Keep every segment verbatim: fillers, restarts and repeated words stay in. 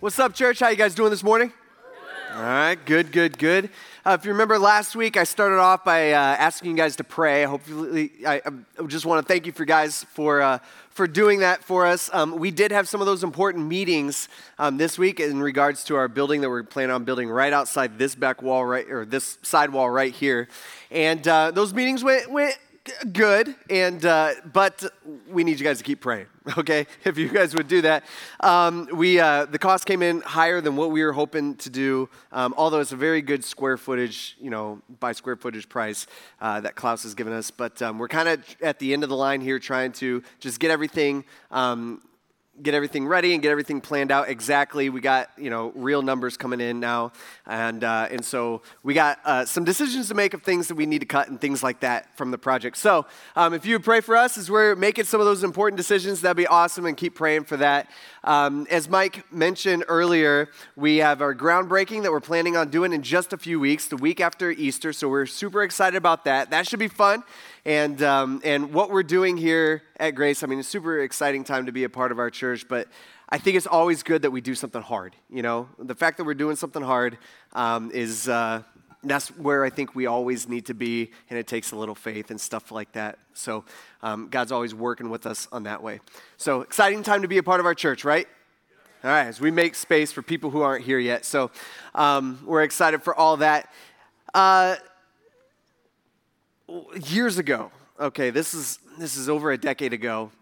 What's up, church? How you guys doing this morning? All right, good, good, good. Uh, if you remember last week, I started off by uh, asking you guys to pray. Hopefully, I, I just want to thank you for guys for uh, for doing that for us. Um, we did have some of those important meetings um, this week in regards to our building that we're planning on building right outside this back wall, right or this side wall right here, and uh, those meetings went went. Good, and uh, but we need you guys to keep praying, okay? If you guys would do that. Um, we uh, the cost came in higher than what we were hoping to do, um, although it's a very good square footage, you know, by square footage price uh, that Klaus has given us. But um, we're kind of at the end of the line here trying to just get everything um, get everything ready and get everything planned out exactly. We got, you know, real numbers coming in now, and uh, and so we got uh, some decisions to make of things that we need to cut and things like that from the project. So um, if you would pray for us as we're making some of those important decisions, that'd be awesome, and keep praying for that. Um, as Mike mentioned earlier, we have our groundbreaking that we're planning on doing in just a few weeks, the week after Easter, so we're super excited about that. That should be fun. And um, and what we're doing here at Grace, I mean, it's a super exciting time to be a part of our church, but I think it's always good that we do something hard, you know? The fact that we're doing something hard um, is, uh, that's where I think we always need to be, and it takes a little faith and stuff like that. So um, God's always working with us on that way. So exciting time to be a part of our church, right? All right, as we make space for people who aren't here yet. So um, we're excited for all that. Uh, Years ago, okay, this is this is over a decade ago.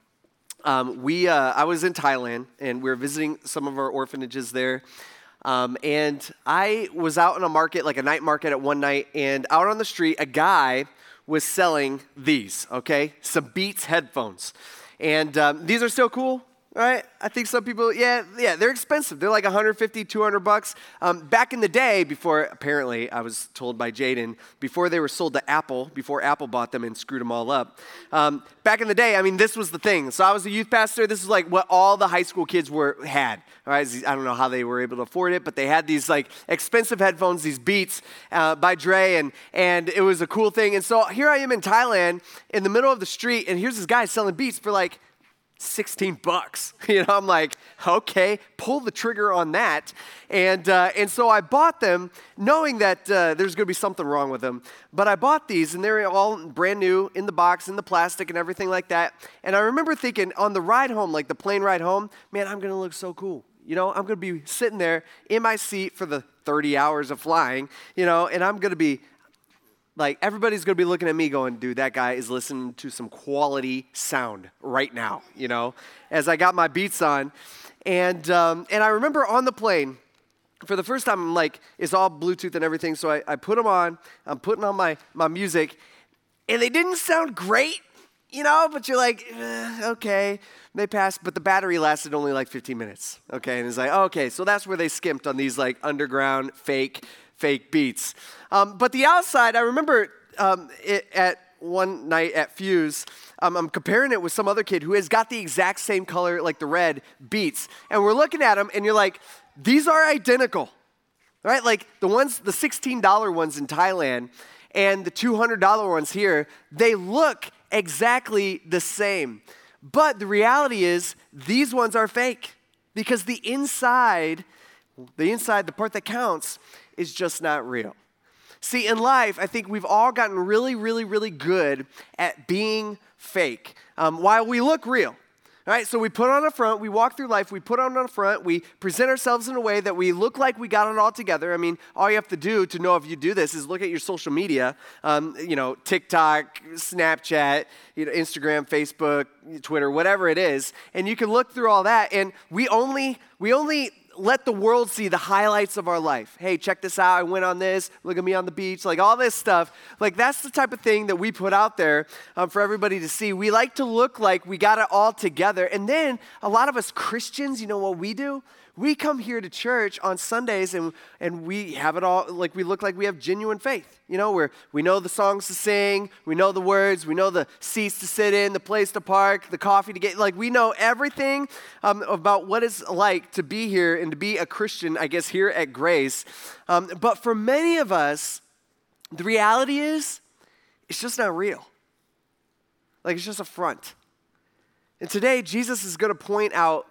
Um, we uh, I was in Thailand, and we were visiting some of our orphanages there. Um, and I was out in a market, like a night market at one night, and out on the street, a guy was selling these, okay, some Beats headphones. And um, these are still cool. Right? I think some people, yeah, yeah, they're expensive. They're like one hundred fifty, two hundred bucks. Um, back in the day, before, apparently, I was told by Jaden, before they were sold to Apple, before Apple bought them and screwed them all up, um, back in the day, I mean, this was the thing. So I was a youth pastor. This is like what all the high school kids were had. All right? I don't know how they were able to afford it, but they had these like expensive headphones, these Beats uh, by Dre, and, and it was a cool thing. And so here I am in Thailand in the middle of the street, and here's this guy selling Beats for like sixteen bucks. You know, I'm like, okay, pull the trigger on that. And uh, and so I bought them knowing that uh, there's going to be something wrong with them. But I bought these, and they're all brand new in the box, in the plastic and everything like that. And I remember thinking on the ride home, like the plane ride home, man, I'm going to look so cool. You know, I'm going to be sitting there in my seat for the thirty hours of flying, you know, and I'm going to be like, everybody's going to be looking at me going, dude, that guy is listening to some quality sound right now, you know, as I got my Beats on. And um, and I remember on the plane, for the first time, I'm like, it's all Bluetooth and everything, so I, I put them on. I'm putting on my, my music, and they didn't sound great, you know, but you're like, eh, okay. They passed, but the battery lasted only like fifteen minutes, okay? And it's like, okay, so that's where they skimped on these like underground fake fake Beats. Um, but the outside, I remember um, it, at one night at Fuse, um, I'm comparing it with some other kid who has got the exact same color, like the red Beats. And we're looking at them, and you're like, these are identical, right? Like the ones, the sixteen dollar ones in Thailand and the two hundred dollar ones here, they look exactly the same. But the reality is, these ones are fake because the inside, the inside, the part that counts, is just not real. See, in life, I think we've all gotten really, really, really good at being fake um, while we look real. All right, so we put on a front, we walk through life, we put on a front, we present ourselves in a way that we look like we got it all together. I mean, all you have to do to know if you do this is look at your social media, um, you know, TikTok, Snapchat, you know, Instagram, Facebook, Twitter, whatever it is, and you can look through all that, and we only, we only let the world see the highlights of our life. Hey, check this out. I went on this. Look at me on the beach. Like all this stuff. Like that's the type of thing that we put out there um, for everybody to see. We like to look like we got it all together. And then a lot of us Christians, you know what we do? We come here to church on Sundays and, and we have it all, like we look like we have genuine faith. You know, where we know the songs to sing, we know the words, we know the seats to sit in, the place to park, the coffee to get, like we know everything um, about what it's like to be here and to be a Christian, I guess, here at Grace. Um, but for many of us, the reality is, it's just not real. Like it's just a front. And today, Jesus is going to point out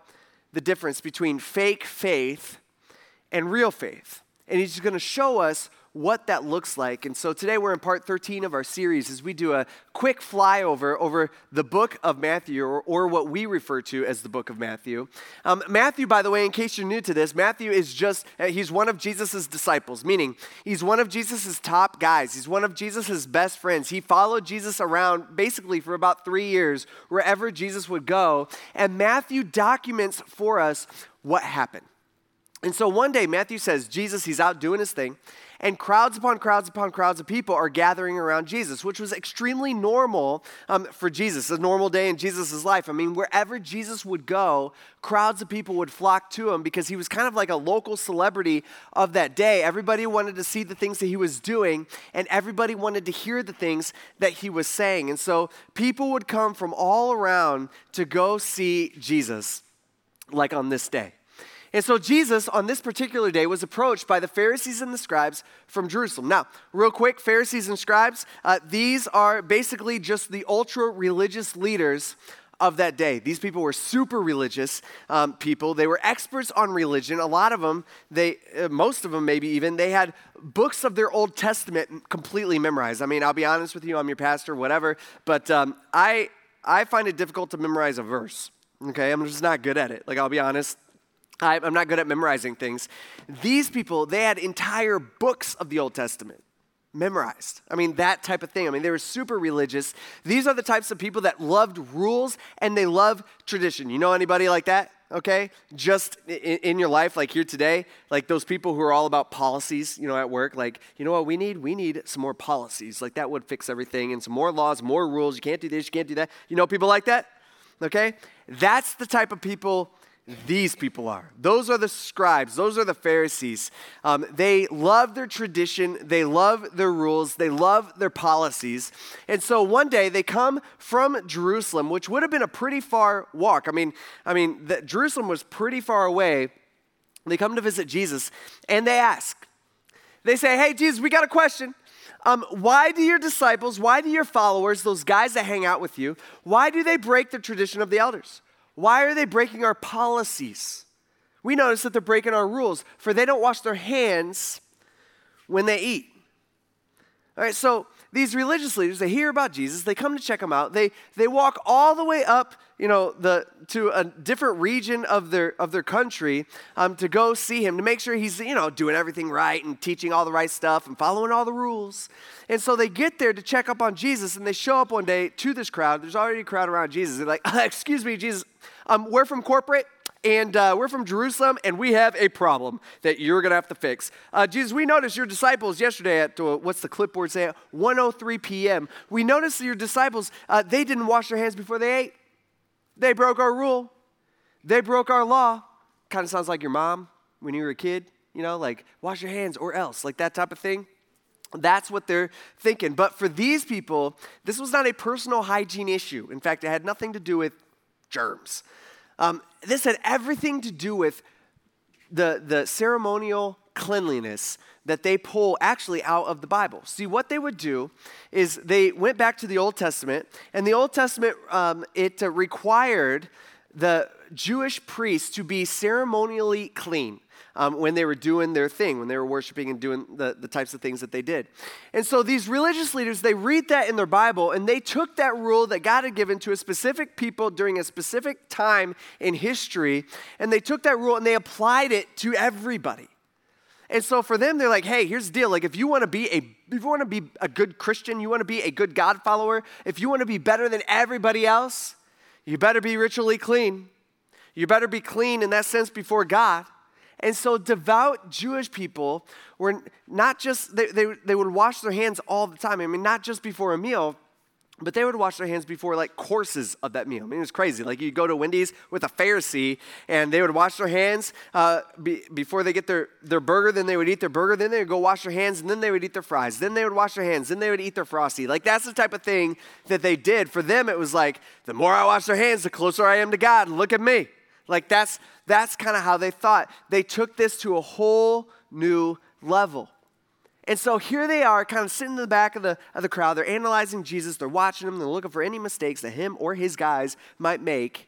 the difference between fake faith and real faith. And he's going to show us what that looks like. And so today we're in part thirteen of our series as we do a quick flyover over the book of Matthew, or, or what we refer to as the book of Matthew. Um, Matthew, by the way, in case you're new to this, Matthew is just, uh, he's one of Jesus' disciples, meaning he's one of Jesus' top guys. He's one of Jesus' best friends. He followed Jesus around basically for about three years, wherever Jesus would go. And Matthew documents for us what happened. And so one day, Matthew says, Jesus, he's out doing his thing, and crowds upon crowds upon crowds of people are gathering around Jesus, which was extremely normal um, for Jesus, a normal day in Jesus' life. I mean, wherever Jesus would go, crowds of people would flock to him because he was kind of like a local celebrity of that day. Everybody wanted to see the things that he was doing, and everybody wanted to hear the things that he was saying. And so people would come from all around to go see Jesus, like on this day. And so Jesus, on this particular day, was approached by the Pharisees and the scribes from Jerusalem. Now, real quick, Pharisees and scribes, uh, these are basically just the ultra-religious leaders of that day. These people were super religious um, people. They were experts on religion. A lot of them, they, uh, most of them maybe even, they had books of their Old Testament completely memorized. I mean, I'll be honest with you, I'm your pastor, whatever, but um, I, I find it difficult to memorize a verse, okay? I'm just not good at it. Like, I'll be honest. I'm not good at memorizing things. These people, they had entire books of the Old Testament memorized. I mean, that type of thing. I mean, they were super religious. These are the types of people that loved rules and they love tradition. You know anybody like that? Okay? Just in, in your life, like here today, like those people who are all about policies, you know, at work, like, you know what we need? We need some more policies. Like that would fix everything, and some more laws, more rules. You can't do this, you can't do that. You know people like that? Okay? That's the type of people these people are. Those are the scribes. Those are the Pharisees. Um, they love their tradition. They love their rules. They love their policies. And so one day they come from Jerusalem, which would have been a pretty far walk. I mean, I mean, the, Jerusalem was pretty far away. They come to visit Jesus, and they ask. They say, "Hey, Jesus, we got a question. Um, why do your disciples, why do your followers, those guys that hang out with you, why do they break the tradition of the elders? Why are they breaking our policies? We notice that they're breaking our rules, for they don't wash their hands when they eat." All right, so these religious leaders, they hear about Jesus, they come to check him out. They they walk all the way up, you know, the to a different region of their of their country um, to go see him, to make sure he's, you know, doing everything right and teaching all the right stuff and following all the rules. And so they get there to check up on Jesus, and they show up one day to this crowd. There's already a crowd around Jesus. They're like, "Excuse me, Jesus, um, we're from corporate, and uh, we're from Jerusalem, and we have a problem that you're going to have to fix. Uh, Jesus, we noticed your disciples yesterday at, uh, what's the clipboard say, one oh three p.m. We noticed that your disciples, uh, they didn't wash their hands before they ate. They broke our rule. They broke our law." Kind of sounds like your mom when you were a kid, you know, like, wash your hands or else, like that type of thing. That's what they're thinking. But for these people, this was not a personal hygiene issue. In fact, it had nothing to do with germs. Um, this had everything to do with the, the ceremonial cleanliness that they pull actually out of the Bible. See, what they would do is they went back to the Old Testament, and the Old Testament, um, it uh, required the Jewish priests to be ceremonially clean. Um, when they were doing their thing, when they were worshiping and doing the, the types of things that they did. And so these religious leaders, they read that in their Bible, and they took that rule that God had given to a specific people during a specific time in history, and they took that rule and they applied it to everybody. And so for them, they're like, hey, here's the deal. Like, if you want to be a, if you want to be a good Christian, you want to be a good God follower, if you want to be better than everybody else, you better be ritually clean. You better be clean in that sense before God. And so devout Jewish people were not just, they, they, they would wash their hands all the time. I mean, not just before a meal, but they would wash their hands before like courses of that meal. I mean, it was crazy. Like you go to Wendy's with a Pharisee and they would wash their hands uh, be, before they get their, their burger, then they would eat their burger, then they would go wash their hands, and then they would eat their fries. Then they would wash their hands, then they would eat their Frosty. Like that's the type of thing that they did. For them, it was like, the more I wash their hands, the closer I am to God. Look at me. Like that's that's kind of how they thought. They took this to a whole new level. And so here they are kind of sitting in the back of the, of the crowd. They're analyzing Jesus. They're watching him. They're looking for any mistakes that him or his guys might make.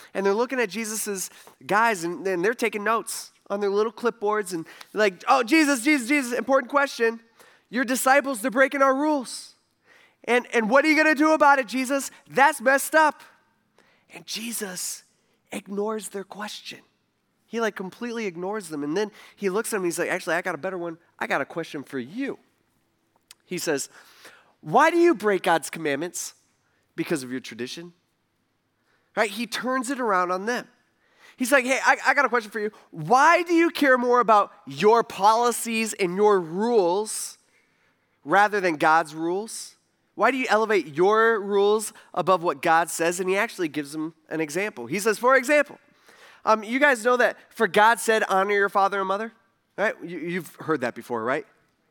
And they're looking at Jesus's guys, and, and they're taking notes on their little clipboards. And they're like, oh, Jesus, Jesus, Jesus, important question. Your disciples, they're breaking our rules. And, and what are you going to do about it, Jesus? That's messed up. And Jesus ignores their question. He like completely ignores them. And then he looks at them and he's like, actually, I got a better one. I got a question for you. He says, why do you break God's commandments? Because of your tradition. Right? He turns it around on them. He's like, hey, I, I got a question for you. Why do you care more about your policies and your rules rather than God's rules? Why do you elevate your rules above what God says? And he actually gives them an example. He says, for example, um, you guys know that for God said, honor your father and mother, right? You, you've heard that before, right?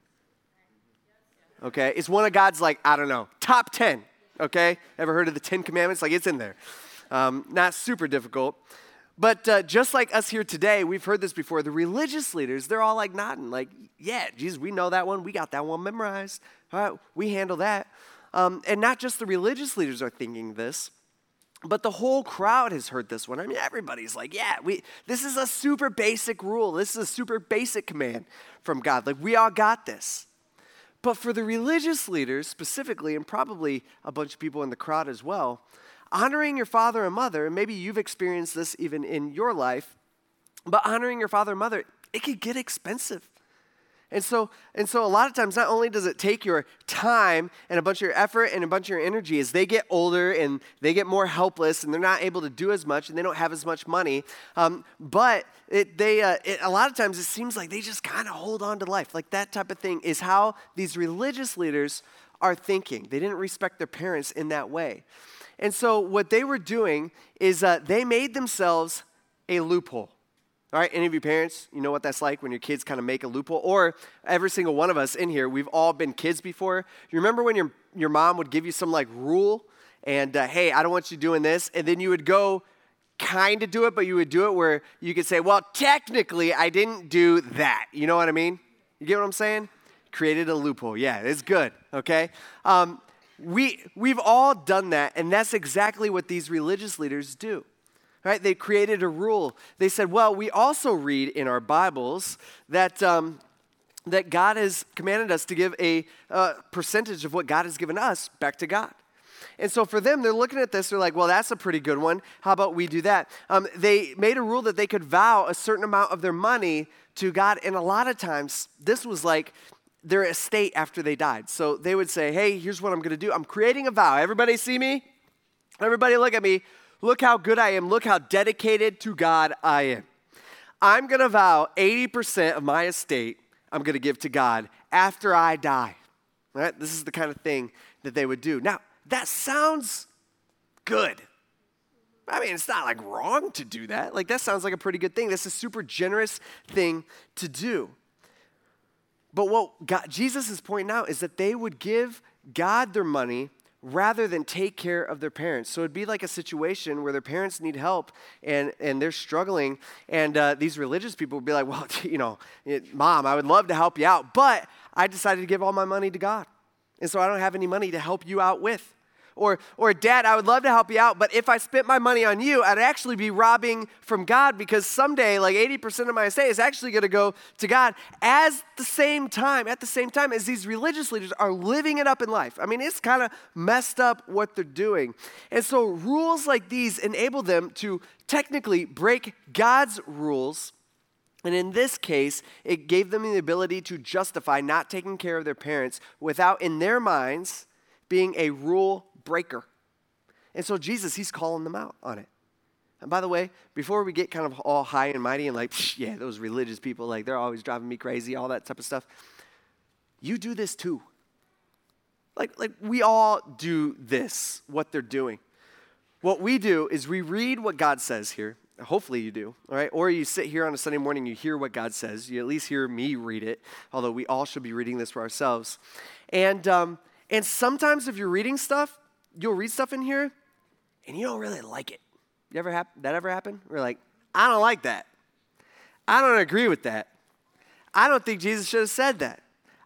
Okay, it's one of God's like, I don't know, top ten, okay? Ever heard of the Ten Commandments? Like it's in there. Um, not super difficult. But uh, just like us here today, we've heard this before, the religious leaders, they're all like nodding, like, yeah, Jesus, we know that one. We got that one memorized. All right, we handle that. Um, and not just the religious leaders are thinking this, but the whole crowd has heard this one. I mean, everybody's like, yeah, we. This is a super basic rule. This is a super basic command from God. Like, we all got this. But for the religious leaders specifically, and probably a bunch of people in the crowd as well, honoring your father and mother, and maybe you've experienced this even in your life, but honoring your father and mother, it could get expensive. And so, and so a lot of times, not only does it take your time and a bunch of your effort and a bunch of your energy as they get older and they get more helpless and they're not able to do as much and they don't have as much money, um, but it, they, uh, it, a lot of times it seems like they just kind of hold on to life. Like that type of thing is how these religious leaders are thinking. They didn't respect their parents in that way. And so what they were doing is uh, they made themselves a loophole. All right, any of you parents, you know what that's like when your kids kind of make a loophole? Or every single one of us in here, we've all been kids before. You remember when your, your mom would give you some like rule and, uh, hey, I don't want you doing this. And then you would go kind of do it, but you would do it where you could say, well, technically, I didn't do that. You know what I mean? You get what I'm saying? Created a loophole. Yeah, it's good, okay? Um, we, we've all done that, and that's exactly what these religious leaders do. Right? They created a rule. They said, well, we also read in our Bibles that, um, that God has commanded us to give a uh, percentage of what God has given us back to God. And so for them, they're looking at this, they're like, well, that's a pretty good one. How about we do that? Um, they made a rule that they could vow a certain amount of their money to God. And a lot of times, this was like their estate after they died. So they would say, hey, here's what I'm going to do. I'm creating a vow. Everybody see me? Everybody look at me. Look how good I am. Look how dedicated to God I am. I'm going to vow eighty percent of my estate I'm going to give to God after I die. All right? This is the kind of thing that they would do. Now, that sounds good. I mean, it's not like wrong to do that. Like that sounds like a pretty good thing. That's a super generous thing to do. But what God, Jesus is pointing out is that they would give God their money rather than take care of their parents. So it'd be like a situation where their parents need help and, and they're struggling, and uh, these religious people would be like, well, you know, Mom, I would love to help you out, but I decided to give all my money to God, and so I don't have any money to help you out with. Or, or Dad, I would love to help you out, but if I spent my money on you, I'd actually be robbing from God, because someday, like eighty percent of my estate is actually going to go to God. As the same time, at the same time as these religious leaders are living it up in life. I mean, it's kind of messed up what they're doing. And so rules like these enable them to technically break God's rules. And in this case, it gave them the ability to justify not taking care of their parents without, in their minds, being a rule breaker. And so Jesus, he's calling them out on it. And by the way, before we get kind of all high and mighty and like, yeah, those religious people, like they're always driving me crazy, all that type of stuff, you do this too. Like, like we all do this, what they're doing. What we do is we read what God says here. Hopefully you do, all right? Or you sit here on a Sunday morning, you hear what God says. You at least hear me read it, although we all should be reading this for ourselves. And um, and sometimes if you're reading stuff, you'll read stuff in here, and you don't really like it. You ever hap- that ever happen? We're like, I don't like that. I don't agree with that. I don't think Jesus should have said that.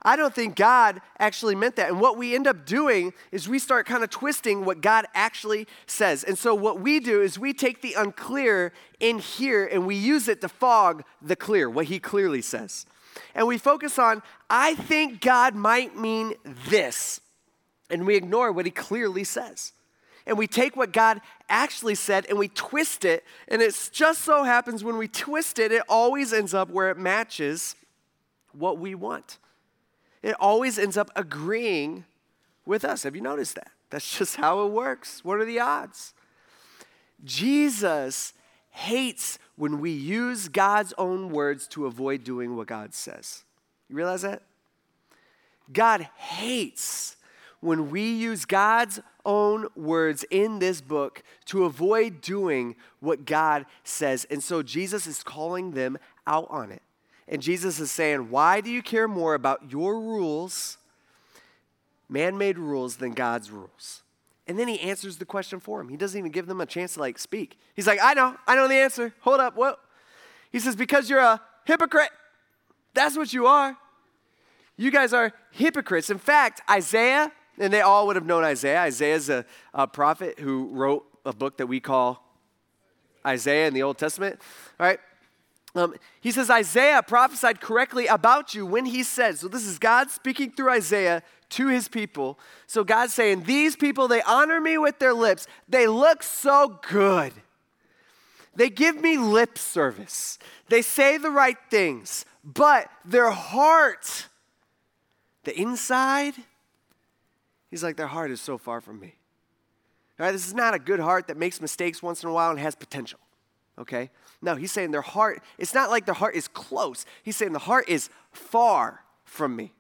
I don't think God actually meant that. And what we end up doing is we start kind of twisting what God actually says. And so what we do is we take the unclear in here and we use it to fog the clear, what he clearly says. And we focus on, I think God might mean this. And we ignore what he clearly says. And we take what God actually said and we twist it. And it just so happens when we twist it, it always ends up where it matches what we want. It always ends up agreeing with us. Have you noticed that? That's just how it works. What are the odds? Jesus hates when we use God's own words to avoid doing what God says. You realize that? God hates when we use God's own words in this book to avoid doing what God says. And so Jesus is calling them out on it. And Jesus is saying, why do you care more about your rules, man-made rules, than God's rules? And then he answers the question for him. He doesn't even give them a chance to like speak. He's like, I know, I know the answer. Hold up, what? He says, because you're a hypocrite. That's what you are. You guys are hypocrites. In fact, Isaiah, and they all would have known Isaiah. Isaiah is a, a prophet who wrote a book that we call Isaiah in the Old Testament, all right? Um, he says, Isaiah prophesied correctly about you when he said, so this is God speaking through Isaiah to his people. So God's saying, these people, they honor me with their lips. They look so good. They give me lip service. They say the right things, but their heart, the inside, he's like, their heart is so far from me. All right, this is not a good heart that makes mistakes once in a while and has potential, okay? No, he's saying their heart, it's not like their heart is close. He's saying the heart is far from me.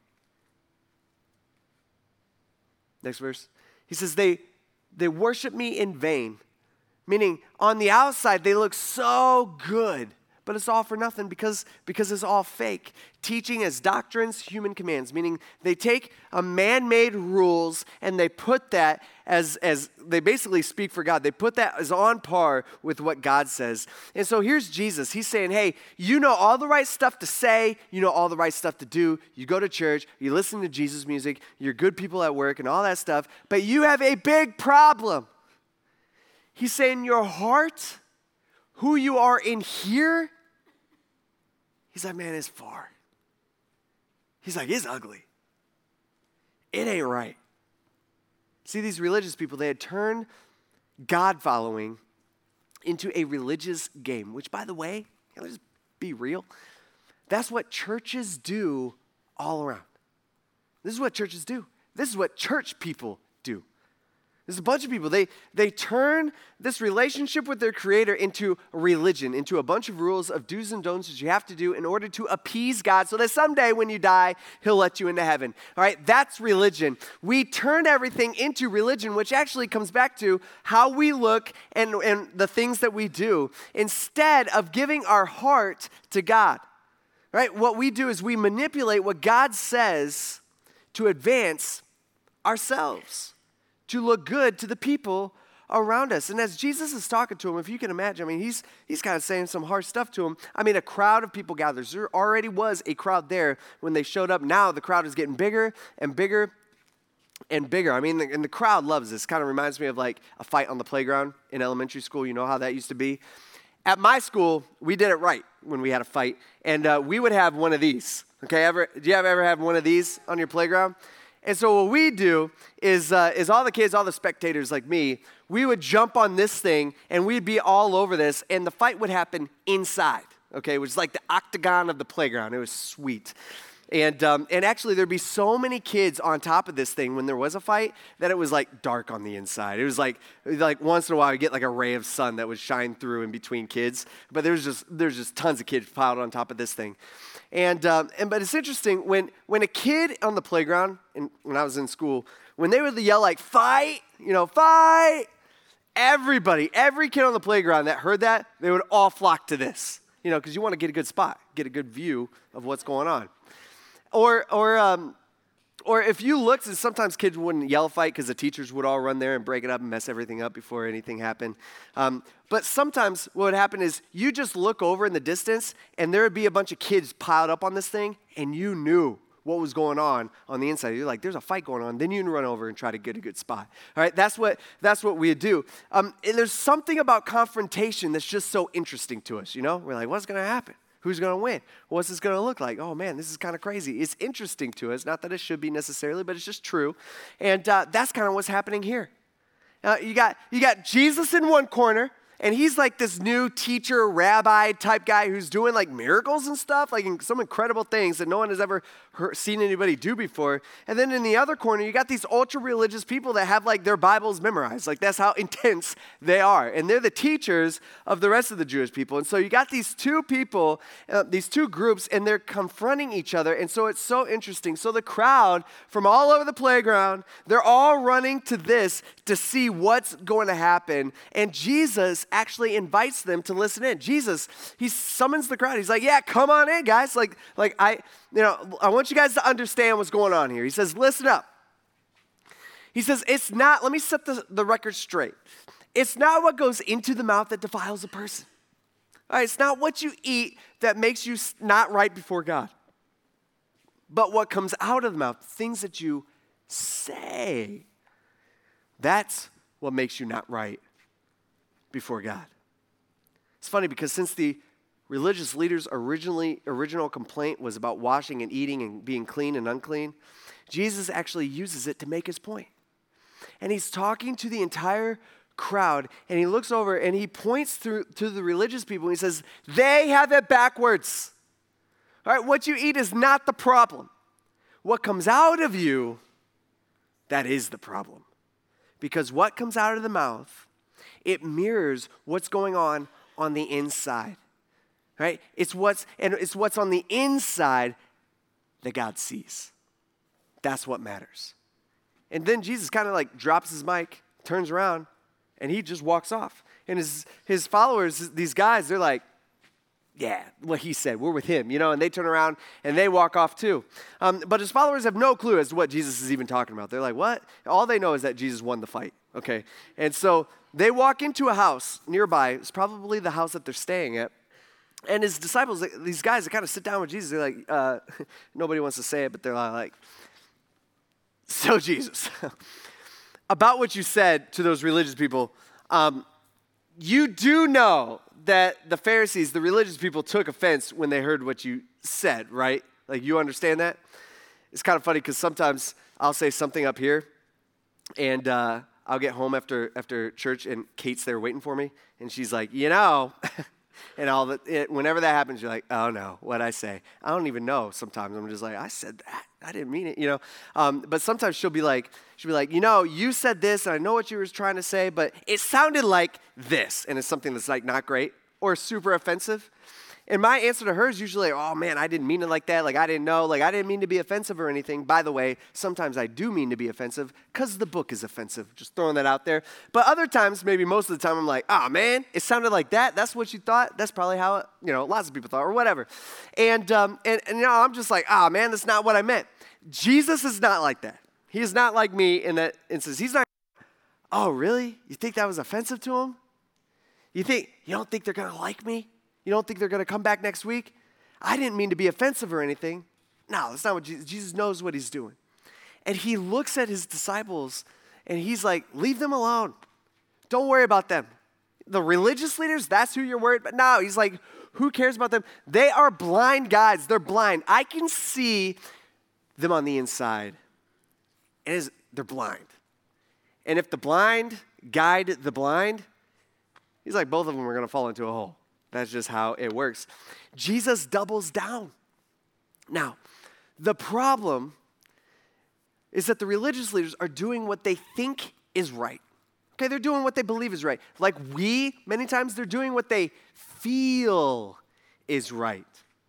Next verse. He says, they, they worship me in vain. Meaning, on the outside, they look so good, but it's all for nothing because, because it's all fake. Teaching as doctrines, human commands, meaning they take a man-made rules and they put that as, as, they basically speak for God. They put that as on par with what God says. And so here's Jesus. He's saying, hey, you know all the right stuff to say, you know all the right stuff to do. You go to church, you listen to Jesus music, you're good people at work and all that stuff, but you have a big problem. He's saying your heart, who you are in here, he's like, man, it's far. He's like, it's ugly. It ain't right. See, these religious people, they had turned God following into a religious game, which, by the way, let's just be real, that's what churches do all around. This is what churches do. This is what church people do. There's a bunch of people, they, they turn this relationship with their Creator into a religion, into a bunch of rules of do's and don'ts that you have to do in order to appease God so that someday when you die, he'll let you into heaven. All right, that's religion. We turned everything into religion, which actually comes back to how we look and, and the things that we do, instead of giving our heart to God. All right, what we do is we manipulate what God says to advance ourselves, to look good to the people around us. And as Jesus is talking to him, if you can imagine, I mean, he's he's kind of saying some harsh stuff to him. I mean, a crowd of people gathers. There already was a crowd there when they showed up. Now the crowd is getting bigger and bigger and bigger. I mean, the, and the crowd loves this. Kind of reminds me of like a fight on the playground in elementary school. You know how that used to be? At my school, we did it right when we had a fight. And uh, we would have one of these. Okay, ever? Do you have ever have one of these on your playground? And so what we do is, uh, is all the kids, all the spectators like me, we would jump on this thing and we'd be all over this, and the fight would happen inside, okay, which is like the octagon of the playground. It was sweet. And um, and actually there'd be so many kids on top of this thing when there was a fight that it was like dark on the inside. It was like like once in a while you get like a ray of sun that would shine through in between kids. But there's just there's just tons of kids piled on top of this thing. And um, and but it's interesting when when a kid on the playground, and when I was in school, when they would yell like fight, you know, fight, everybody, every kid on the playground that heard that, they would all flock to this, you know, because you want to get a good spot, get a good view of what's going on. Or, or, um, or if you looked, and sometimes kids wouldn't yell fight because the teachers would all run there and break it up and mess everything up before anything happened. Um, but sometimes what would happen is you just look over in the distance and there would be a bunch of kids piled up on this thing and you knew what was going on on the inside. You're like, there's a fight going on. Then you can run over and try to get a good spot. All right, that's what that's what we do. Um, and there's something about confrontation that's just so interesting to us, you know? We're like, what's going to happen? Who's going to win? What's this going to look like? Oh, man, this is kind of crazy. It's interesting to us. Not that it should be necessarily, but it's just true. And uh, that's kind of what's happening here. Uh, you got you got Jesus in one corner, and he's like this new teacher, rabbi type guy who's doing like miracles and stuff, like some incredible things that no one has ever heard, seen anybody do before. And then in the other corner, you got these ultra-religious people that have like their Bibles memorized. Like that's how intense they are. And they're the teachers of the rest of the Jewish people. And so you got these two people, uh, these two groups, and they're confronting each other. And so it's so interesting. So the crowd from all over the playground, they're all running to this to see what's going to happen. And Jesus actually invites them to listen in. Jesus, he summons the crowd. He's like, yeah, come on in, guys. Like, like I, you know, I want you guys to understand what's going on here. He says, listen up. He says, it's not, let me set the, the record straight. It's not what goes into the mouth that defiles a person. All right, it's not what you eat that makes you not right before God. But what comes out of the mouth, things that you say, that's what makes you not right before God. It's funny because since the religious leaders' originally original complaint was about washing and eating and being clean and unclean, Jesus actually uses it to make his point. And he's talking to the entire crowd, and he looks over and he points through to the religious people and he says, they have it backwards. All right, what you eat is not the problem. What comes out of you, that is the problem. Because what comes out of the mouth, it mirrors what's going on on the inside, right? It's what's and it's what's on the inside that God sees. That's what matters. And then Jesus kind of like drops his mic, turns around, and he just walks off. And his his followers, these guys, they're like, yeah, what he said, we're with him, you know, and they turn around and they walk off too. Um, but his followers have no clue as to what Jesus is even talking about. They're like, what? All they know is that Jesus won the fight, okay? And so they walk into a house nearby. It's probably the house that they're staying at. And his disciples, these guys, they kind of sit down with Jesus. They're like, uh, nobody wants to say it, but they're like, so Jesus, about what you said to those religious people, um, you do know that the Pharisees, the religious people, took offense when they heard what you said, right? Like, you understand that? It's kind of funny because sometimes I'll say something up here, and uh, I'll get home after after church, and Kate's there waiting for me, and she's like, you know, and all the, it, whenever that happens, you're like, oh no, what'd I say? I don't even know sometimes. I'm just like, I said that. I didn't mean it, you know. Um, but sometimes she'll be like, she'll be like, you know, you said this, and I know what you were trying to say, but it sounded like this, and it's something that's like not great or super offensive. And my answer to her is usually, oh man, I didn't mean it like that. Like I didn't know. Like I didn't mean to be offensive or anything. By the way, sometimes I do mean to be offensive because the book is offensive. Just throwing that out there. But other times, maybe most of the time, I'm like, oh man, it sounded like that. That's what you thought. That's probably how it, you know, lots of people thought or whatever. And um, and, and you know, I'm just like, oh man, that's not what I meant. Jesus is not like that. He is not like me in that instance. He's not. Oh really? You think that was offensive to him? You think you don't think they're gonna like me? You don't think they're going to come back next week? I didn't mean to be offensive or anything. No, that's not what Jesus, Jesus knows what he's doing. And he looks at his disciples and he's like, leave them alone. Don't worry about them. The religious leaders, that's who you're worried about. No, he's like, who cares about them? They are blind guides. They're blind. I can see them on the inside. And is, they're blind. And if the blind guide the blind, he's like, both of them are going to fall into a hole. That's just how it works. Jesus doubles down. Now, the problem is that the religious leaders are doing what they think is right. Okay, they're doing what they believe is right. Like we, many times they're doing what they feel is right.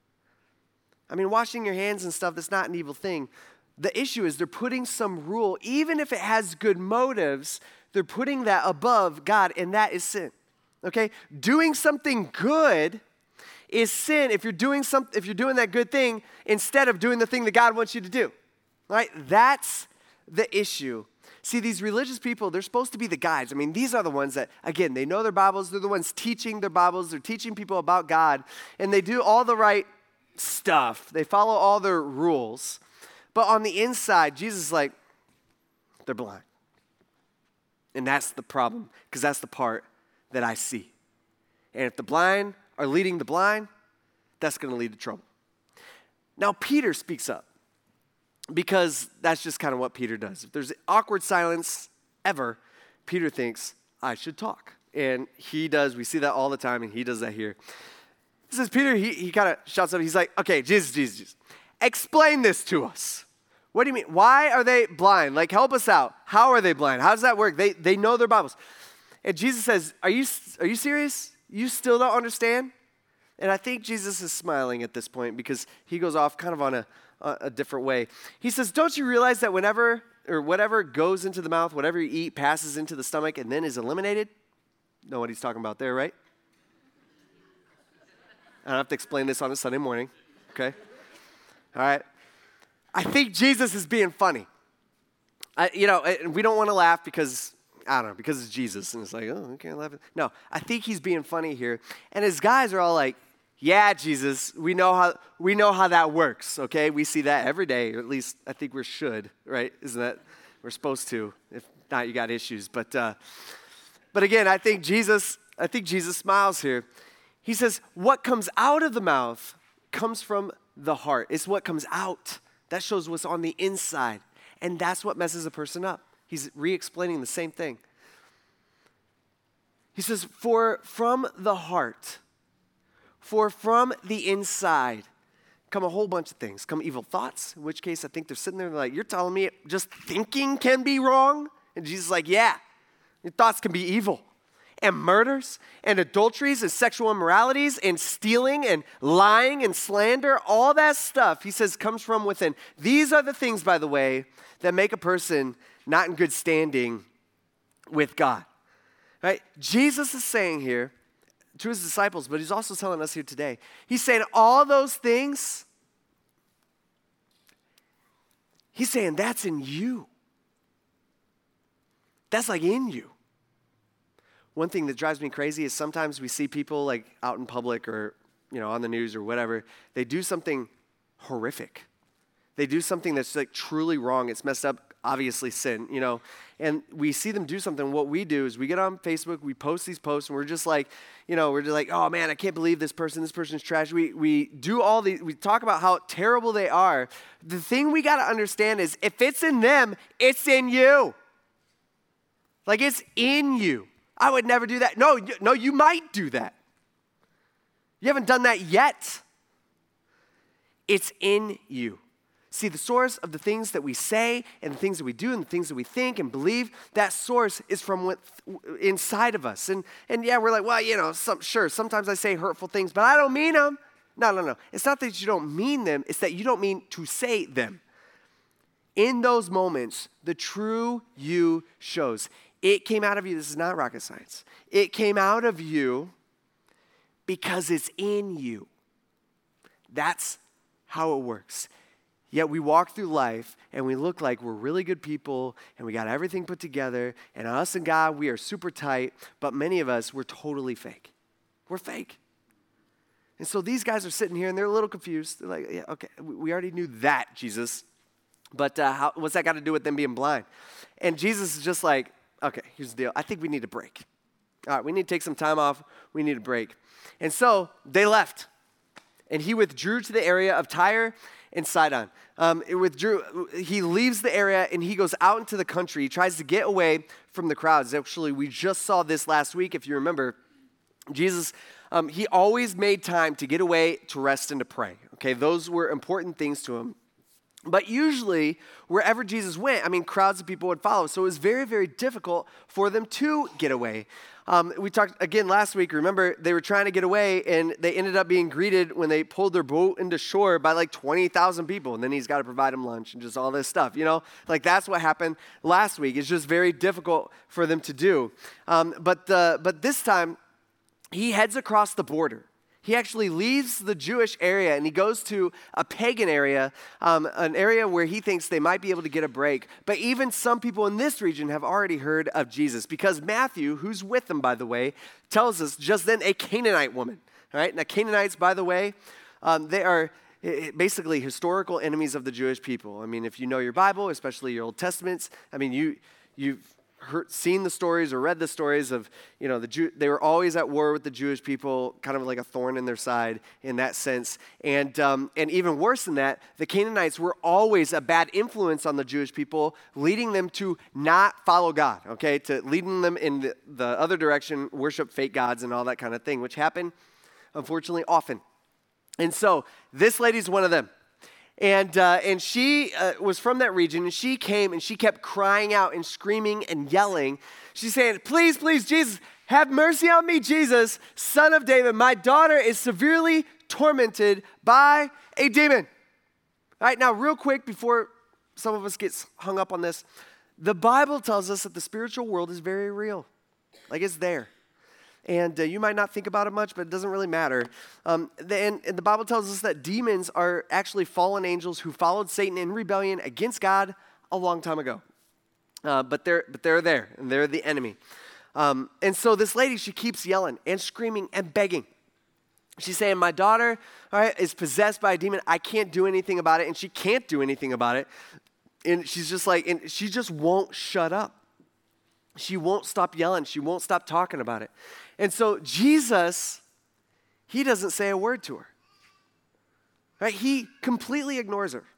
I mean, washing your hands and stuff, that's not an evil thing. The issue is they're putting some rule, even if it has good motives, they're putting that above God, and that is sin. Okay, doing something good is sin if you're doing some, if you're doing that good thing instead of doing the thing that God wants you to do. Right? That's the issue. See, these religious people, they're supposed to be the guides. I mean, these are the ones that, again, they know their Bibles. They're the ones teaching their Bibles. They're teaching people about God, and they do all the right stuff. They follow all their rules. But on the inside, Jesus is like, they're blind. And that's the problem, because that's the part that I see. And if the blind are leading the blind, that's going to lead to trouble. Now, Peter speaks up, because that's just kind of what Peter does. If there's awkward silence ever, Peter thinks, I should talk. And he does. We see that all the time, and he does that here. It says, Peter, he, he kind of shouts up. He's like, okay, Jesus, Jesus, Jesus, explain this to us. What do you mean? Why are they blind? Like, help us out. How are they blind? How does that work? They they know their Bibles. And Jesus says, are you, are you serious? You still don't understand? And I think Jesus is smiling at this point because he goes off kind of on a, a, a different way. He says, don't you realize that whenever or whatever goes into the mouth, whatever you eat passes into the stomach and then is eliminated? Know what he's talking about there, right? I don't have to explain this on a Sunday morning, okay? All right. I think Jesus is being funny. I, you know, we don't want to laugh because, I don't know, because it's Jesus. And it's like, oh, okay, laugh. No, I think he's being funny here. And his guys are all like, yeah, Jesus, we know how we know how that works, okay? We see that every day, or at least I think we should, right? Isn't that, we're supposed to. If not, you got issues. But, uh, but again, I think Jesus, I think Jesus smiles here. He says, what comes out of the mouth comes from the heart. It's what comes out. That shows what's on the inside. And that's what messes a person up. He's re-explaining the same thing. He says, for from the heart, for from the inside, come a whole bunch of things. Come evil thoughts, in which case I think they're sitting there and they're like, you're telling me just thinking can be wrong? And Jesus is like, yeah, your thoughts can be evil. And murders, and adulteries, and sexual immoralities, and stealing, and lying, and slander, all that stuff, he says, comes from within. These are the things, by the way, that make a person not in good standing with God. Right? Jesus is saying here to his disciples, but he's also telling us here today, he's saying all those things, he's saying that's in you. That's like in you. One thing that drives me crazy is sometimes we see people like out in public or, you know, on the news or whatever, they do something horrific. They do something that's like truly wrong. It's messed up, obviously sin, you know, and we see them do something. What we do is we get on Facebook, we post these posts, and we're just like, you know, we're just like, oh man, I can't believe this person, this person's trash. We we do all these, we talk about how terrible they are. The thing we got to understand is if it's in them, it's in you. Like it's in you. I would never do that. No, no, you might do that. You haven't done that yet. It's in you. See, the source of the things that we say and the things that we do and the things that we think and believe, that source is from with, inside of us. And, and yeah, we're like, well, you know, some, sure, sometimes I say hurtful things, but I don't mean them. No, no, no. It's not that you don't mean them. It's that you don't mean to say them. In those moments, the true you shows. It came out of you. This is not rocket science. It came out of you because it's in you. That's how it works. Yet we walk through life and we look like we're really good people and we got everything put together and us and God, we are super tight, but many of us, we're totally fake. We're fake. And so these guys are sitting here and they're a little confused. They're like, yeah, okay, we already knew that, Jesus. But uh, how, what's that got to do with them being blind? And Jesus is just like, okay, here's the deal. I think we need a break. All right, we need to take some time off. We need a break. And so they left. And he withdrew to the area of Tyre and Sidon. Um, it withdrew. He leaves the area and he goes out into the country. He tries to get away from the crowds. Actually, we just saw this last week, if you remember. Jesus, um, he always made time to get away, to rest, and to pray. Okay, those were important things to him. But usually, wherever Jesus went, I mean, crowds of people would follow. So it was very, very difficult for them to get away. Um, we talked again last week. Remember, they were trying to get away, and they ended up being greeted when they pulled their boat into shore by like twenty thousand people. And then he's got to provide them lunch and just all this stuff. You know, like that's what happened last week. It's just very difficult for them to do. Um, but uh, but this time, he heads across the border. He actually leaves the Jewish area and he goes to a pagan area, um, an area where he thinks they might be able to get a break. But even some people in this region have already heard of Jesus because Matthew, who's with them, by the way, tells us just then a Canaanite woman. All right, now Canaanites, by the way, um, they are basically historical enemies of the Jewish people. I mean, if you know your Bible, especially your Old Testaments, I mean, you, you've heard, seen the stories or read the stories of, you know, the Jew, they were always at war with the Jewish people, kind of like a thorn in their side in that sense. And, um, and even worse than that, the Canaanites were always a bad influence on the Jewish people, leading them to not follow God, okay, to leading them in the, the other direction, worship fake gods and all that kind of thing, which happened, unfortunately, often. And so this lady's one of them. And uh, and she uh, was from that region, and she came and she kept crying out and screaming and yelling. She's saying, please, please, Jesus, have mercy on me, Jesus, Son of David. My daughter is severely tormented by a demon. All right, now real quick before some of us get hung up on this, the Bible tells us that the spiritual world is very real. Like it's there. And uh, you might not think about it much, but it doesn't really matter. Um, the, and, and the Bible tells us that demons are actually fallen angels who followed Satan in rebellion against God a long time ago. Uh, but they're but they're there, and they're the enemy. Um, and so this lady, she keeps yelling and screaming and begging. She's saying, my daughter, all right, is possessed by a demon. I can't do anything about it, and she can't do anything about it. And she's just like, and she just won't shut up. She won't stop yelling. She won't stop talking about it. And so Jesus, he doesn't say a word to her. Right? He completely ignores her.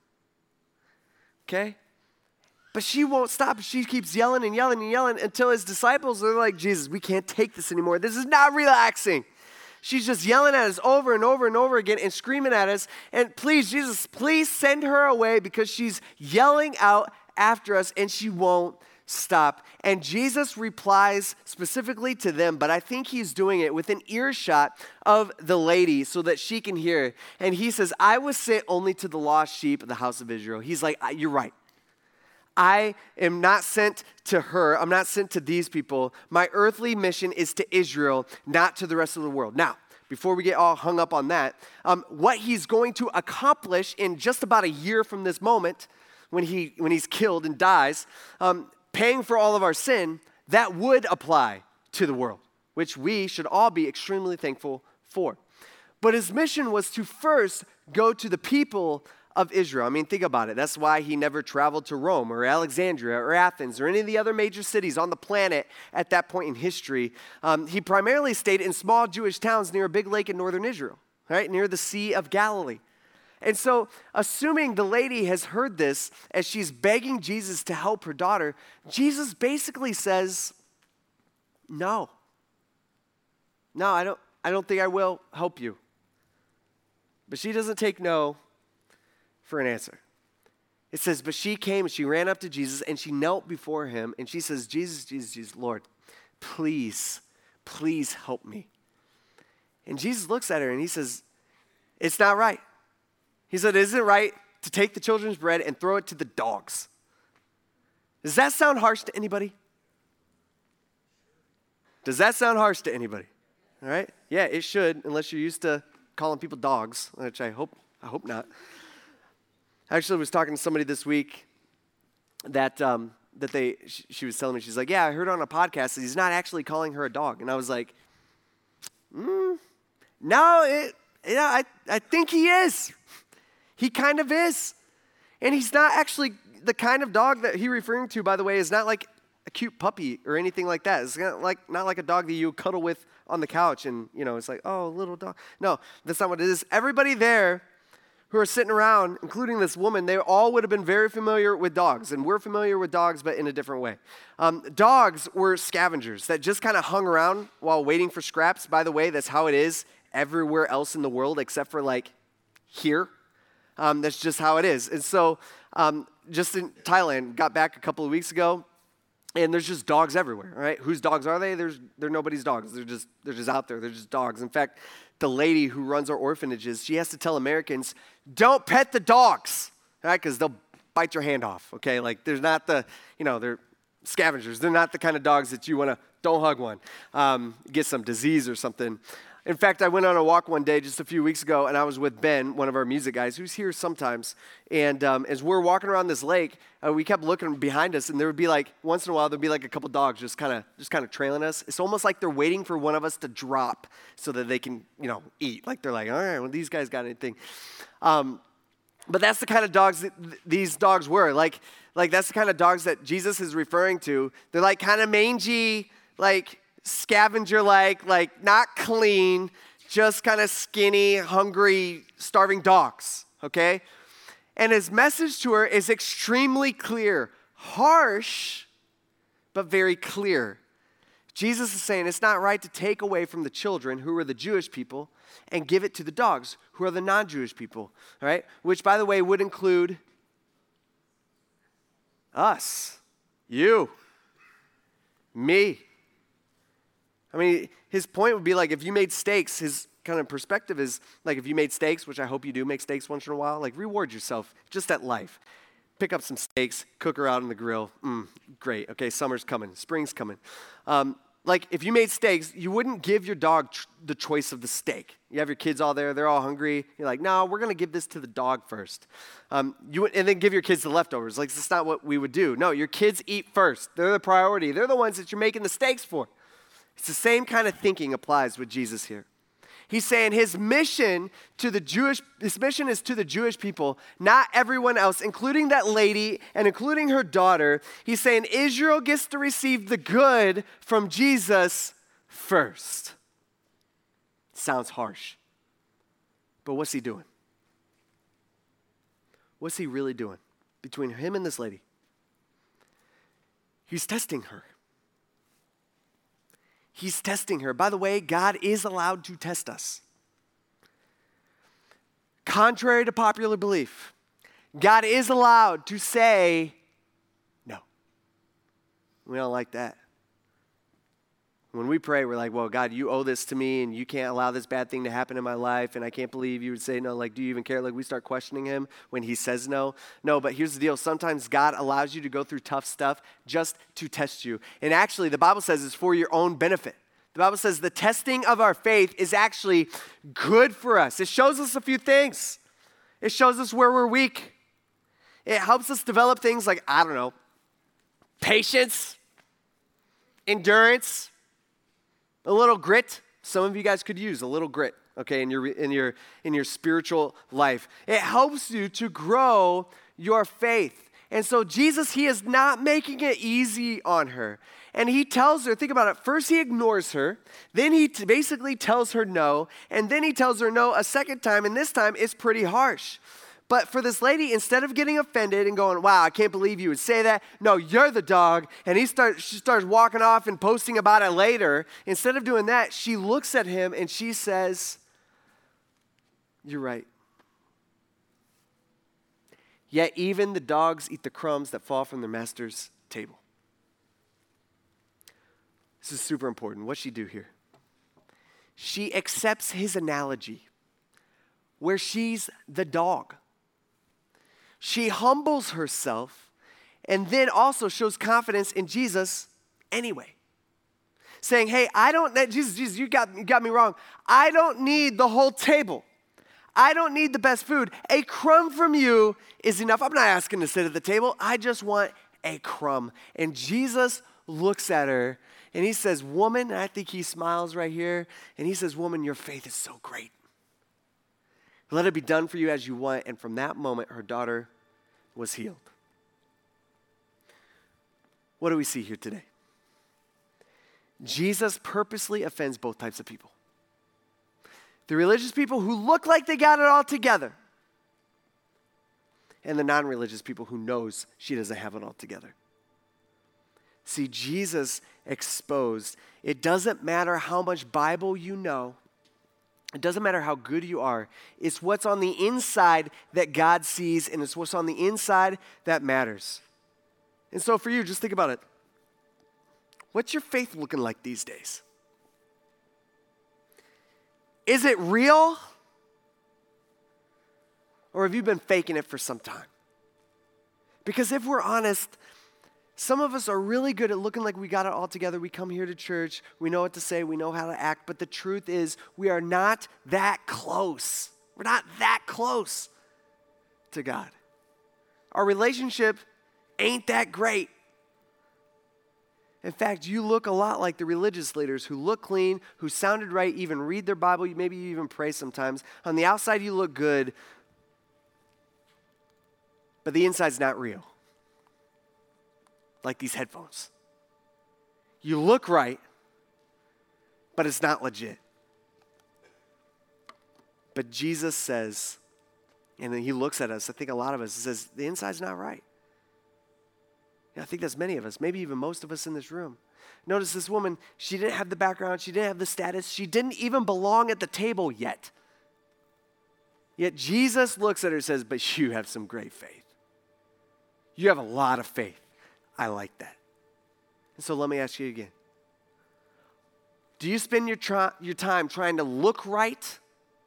Okay? But she won't stop. She keeps yelling and yelling and yelling until his disciples are like, Jesus, we can't take this anymore. This is not relaxing. She's just yelling at us over and over and over again and screaming at us. And please, Jesus, please send her away because she's yelling out after us and she won't stop. And Jesus replies specifically to them, but I think he's doing it with an earshot of the lady so that she can hear. And he says, I was sent only to the lost sheep of the house of Israel. He's like, you're right. I am not sent to her. I'm not sent to these people. My earthly mission is to Israel, not to the rest of the world. Now, before we get all hung up on that, um, what he's going to accomplish in just about a year from this moment, when he when he's killed and dies, um, paying for all of our sin, that would apply to the world, which we should all be extremely thankful for. But his mission was to first go to the people of Israel. I mean, think about it. That's why he never traveled to Rome or Alexandria or Athens or any of the other major cities on the planet at that point in history. Um, he primarily stayed in small Jewish towns near a big lake in northern Israel, right, near the Sea of Galilee. And so, assuming the lady has heard this as she's begging Jesus to help her daughter, Jesus basically says, no. No, I don't, I don't think I will help you. But she doesn't take no for an answer. It says, but she came and she ran up to Jesus and she knelt before him and she says, Jesus, Jesus, Jesus, Lord, please, please help me. And Jesus looks at her and he says, it's not right. He said, isn't it right to take the children's bread and throw it to the dogs? Does that sound harsh to anybody? Does that sound harsh to anybody? All right? Yeah, it should, unless you're used to calling people dogs, which I hope I hope not. I actually was talking to somebody this week that um, that they she, she was telling me, she's like, yeah, I heard on a podcast that he's not actually calling her a dog. And I was like, mm, no, it, you know, I, I think he is. He kind of is. And he's not actually the kind of dog that he referring to, by the way, is not like a cute puppy or anything like that. It's not like not like a dog that you cuddle with on the couch and, you know, it's like, oh, little dog. No, that's not what it is. Everybody there who are sitting around, including this woman, they all would have been very familiar with dogs. And we're familiar with dogs, but in a different way. Um, dogs were scavengers that just kind of hung around while waiting for scraps. By the way, that's how it is everywhere else in the world except for like here. Um, that's just how it is. And so um, just in Thailand, got back a couple of weeks ago, and there's just dogs everywhere, right? Whose dogs are they? There's, they're nobody's dogs. They're just, they're just out there. They're just dogs. In fact, the lady who runs our orphanages, she has to tell Americans, don't pet the dogs, right? Because they'll bite your hand off, okay? Like, there's not the, you know, they're scavengers. They're not the kind of dogs that you want to, don't hug one, um, get some disease or something. In fact, I went on a walk one day just a few weeks ago, and I was with Ben, one of our music guys, who's here sometimes. And um, as we're walking around this lake, uh, we kept looking behind us, and there would be like, once in a while, there'd be like a couple dogs just kind of just kind of trailing us. It's almost like they're waiting for one of us to drop so that they can, you know, eat. Like they're like, all right, well, these guys got anything. Um, but that's the kind of dogs that th- these dogs were. Like, like that's the kind of dogs that Jesus is referring to. They're like kind of mangy, like scavenger-like, like not clean, just kind of skinny, hungry, starving dogs, okay? And his message to her is extremely clear, harsh, but very clear. Jesus is saying it's not right to take away from the children, who are the Jewish people, and give it to the dogs, who are the non-Jewish people, all right? Which, by the way, would include us, you, me. I mean, his point would be like if you made steaks, his kind of perspective is like if you made steaks, which I hope you do make steaks once in a while, like reward yourself just at life. Pick up some steaks, cook her out on the grill. Mm, great. Okay, summer's coming, spring's coming. Um, like if you made steaks, you wouldn't give your dog tr- the choice of the steak. You have your kids all there, they're all hungry. You're like, no, we're going to give this to the dog first. Um, you would, and then give your kids the leftovers. Like, that's not what we would do. No, your kids eat first. They're the priority. They're the ones that you're making the steaks for. It's the same kind of thinking applies with Jesus here. He's saying his mission to the Jewish, his mission is to the Jewish people, not everyone else, including that lady and including her daughter. He's saying Israel gets to receive the good from Jesus first. Sounds harsh. But what's he doing? What's he really doing between him and this lady? He's testing her. He's testing her. By the way, God is allowed to test us. Contrary to popular belief, God is allowed to say no. We don't like that. When we pray, we're like, well, God, you owe this to me, and you can't allow this bad thing to happen in my life, and I can't believe you would say no. Like, do you even care? Like, we start questioning him when he says no. No, but here's the deal. Sometimes God allows you to go through tough stuff just to test you. And actually, the Bible says it's for your own benefit. The Bible says the testing of our faith is actually good for us. It shows us a few things. It shows us where we're weak. It helps us develop things like, I don't know, patience, endurance, a little grit. Some of you guys could use a little grit, okay, in your in your in your spiritual life. It helps you to grow your faith. And so Jesus, he is not making it easy on her. And he tells her, think about it, first he ignores her, then he t- basically tells her no, and then he tells her no a second time, and this time it's pretty harsh. But for this lady, instead of getting offended and going, wow, I can't believe you would say that. No, you're the dog. And he starts, she starts walking off and posting about it later. Instead of doing that, she looks at him and she says, you're right. Yet even the dogs eat the crumbs that fall from their master's table. This is super important. What's she do here? She accepts his analogy where she's the dog. She humbles herself and then also shows confidence in Jesus anyway. Saying, hey, I don't, Jesus, Jesus, you got, you got me wrong. I don't need the whole table. I don't need the best food. A crumb from you is enough. I'm not asking to sit at the table. I just want a crumb. And Jesus looks at her and he says, woman, and I think he smiles right here, and he says, woman, your faith is so great. Let it be done for you as you want. And from that moment, her daughter was healed. What do we see here today? Jesus purposely offends both types of people. The religious people who look like they got it all together, and the non-religious people who knows she doesn't have it all together. See, Jesus exposed, it doesn't matter how much Bible you know, it doesn't matter how good you are, it's what's on the inside that God sees, and it's what's on the inside that matters. And so for you, just think about it. What's your faith looking like these days? Is it real? Or have you been faking it for some time? Because if we're honest, Some of us are really good at looking like we got it all together. We come here to church, we know what to say, we know how to act, but the truth is we are not that close. We're not that close to God. Our relationship ain't that great. In fact, you look a lot like the religious leaders who look clean, who sounded right, even read their Bible, maybe you even pray sometimes. On the outside, you look good, but the inside's not real. Like these headphones. You look right, but it's not legit. But Jesus says, and then he looks at us, I think a lot of us, he says, the inside's not right. Yeah, I think that's many of us, maybe even most of us in this room. Notice this woman, she didn't have the background, she didn't have the status, she didn't even belong at the table yet. Yet Jesus looks at her and says, but you have some great faith. You have a lot of faith. I like that. And so let me ask you again. Do you spend your, try, your time trying to look right?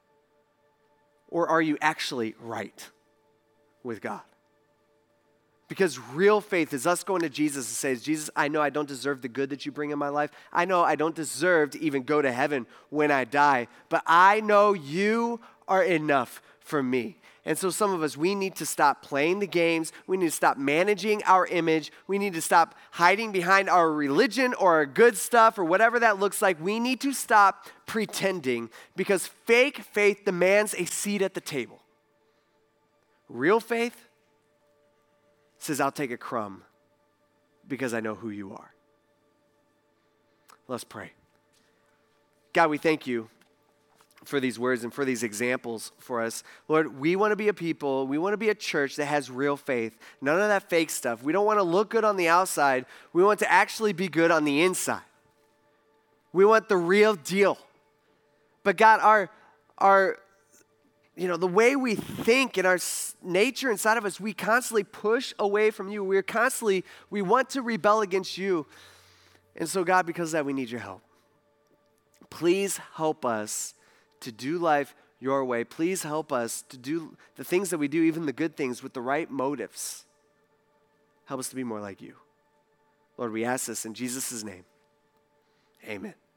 Or are you actually right with God? Because real faith is us going to Jesus and saying, Jesus, I know I don't deserve the good that you bring in my life. I know I don't deserve to even go to heaven when I die. But I know you are enough for me. And so some of us, we need to stop playing the games. We need to stop managing our image. We need to stop hiding behind our religion or our good stuff or whatever that looks like. We need to stop pretending because fake faith demands a seat at the table. Real faith says, I'll take a crumb because I know who you are. Let's pray. God, we thank you for these words and for these examples for us. Lord, we want to be a people, we want to be a church that has real faith. None of that fake stuff. We don't want to look good on the outside. We want to actually be good on the inside. We want the real deal. But God, our, our, you know, the way we think and our nature inside of us, we constantly push away from you. We're constantly, we want to rebel against you. And so God, because of that, we need your help. Please help us to do life your way. Please help us to do the things that we do, even the good things, with the right motives. Help us to be more like you. Lord, we ask this in Jesus' name. Amen.